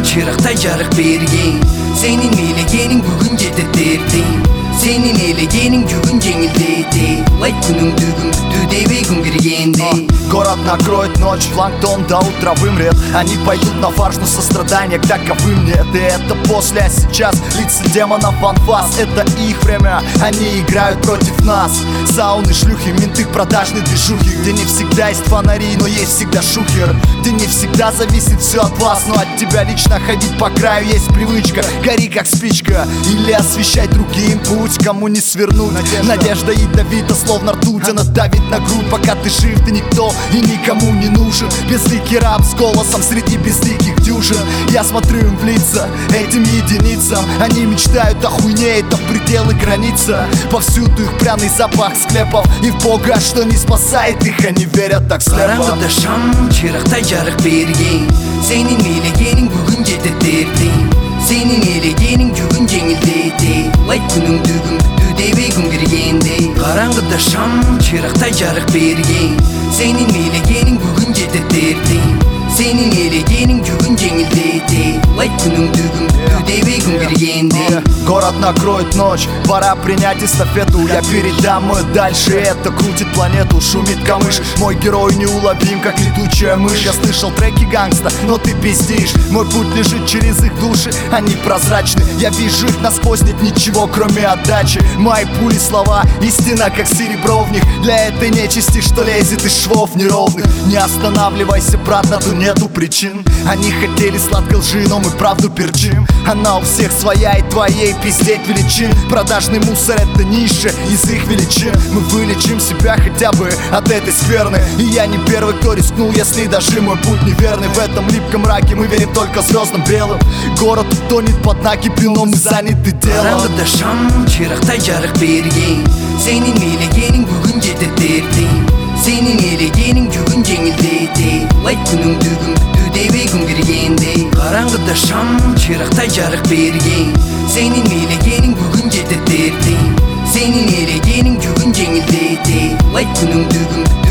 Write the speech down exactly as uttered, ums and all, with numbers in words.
чырактай жарык берген. Сенин элегениң бүгүн жетет ертең. Сенин элегениң жүгүн жеңилдейти. Лайт күнүңдү күндү дебей күн киргенде. Город накроет ночь, планктон до утра вымрет. Они пойдут на фарш, но сострадания к таковым нет. И это после, а сейчас лица демонов анфас. Это их время, они играют против нас. Сауны, шлюхи, менты, продажные движухи. Где не всегда есть фонари, но есть всегда шухер. Где не всегда зависит все от вас, но от тебя лично ходить по краю есть привычка. Гори как спичка, или освещай другим путь, кому не свернуть. Надежда, Надежда ядовита, словно ртуть. Она давит на грудь, пока ты жив, ты никто и никому не нужен. Безликий раб с голосом среди безликих дюжин. Я смотрю им в лица, этим единицам. Они мечтают о хуйне, это предел и граница. Повсюду их пряный запах склепов. И в Бога, что не спасает их, они верят так слепо. Караңгыда шам, чырактай жарык берген. Сенин элегениң бүгүн жетет ертең. Сенин элегениң жүгүн жеңилдейти. Лайт күнүңдү күндү дебей күн киргенде. Караңгыда шам, чырактай жарык берген. Сенин элегениң бүгүн жетет ертең. Сенин элегениң жүгүн жеңилдейти. Лайт күнүңдү күндү дебей күн киргенде. Город накроет ночь, пора принять эстафету. Я передам и дальше, это крутит планету. Шумит камыш, мой герой неуловим, как летучая мышь. Я слышал треки гангста, но ты пиздишь. Мой путь лежит через их души, они прозрачны. Я вижу их насквозь, нет ничего, кроме отдачи. Мои пули слова, истина, как серебро в них. Для этой нечисти, что лезет из швов неровных. Не останавливайся, брат, на то нету причин. Они хотели сладкой лжи, но мы правду перчим. Она у всех своя, и твоей пиздеть величин. Продажный мусор — это ниша из их величин. Мы вылечим себя хотя бы от этой скверны. И я не первый, кто рискнул, если даже мой путь неверный. В этом липком мраке мы верим только звездам белым. Город утонет под накипью, но мы заняты делом. Караңгыда шам, чырактай жарык берген. Сенин элегениң бүгүн жетет ертең. Сенин элегениң жүгүн жеңилдейти. Лайт күнүңдү күндү дебей күн киргенде. Караңгыда шам, чырактай жарык берген. Сенин элегениң бүгүн жетет ертең. Сенин элегениң жүгүн жеңилдейти. Лайт күнүңдү күндү